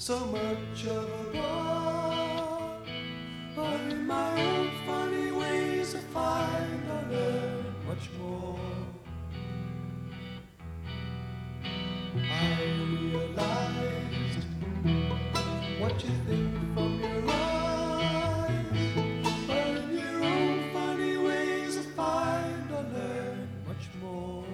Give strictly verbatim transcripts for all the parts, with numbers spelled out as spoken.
so much of a bore. But in my own funny ways I find I learn much more. I realized what you think from your eyes, but in your own funny ways I find I learn much more.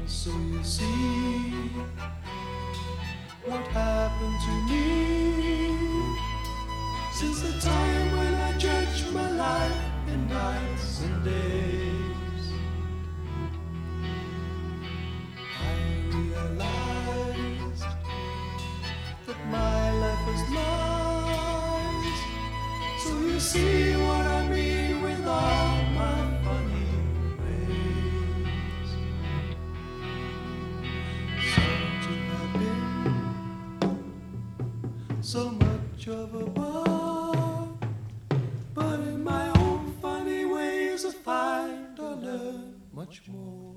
So you see what happened to me since the time when I judged my life in nights and days. I realized that my life was lies. So you see what I mean with all my funny ways. Some to have been so much of a bore, but in my own funny ways I find I learn much more.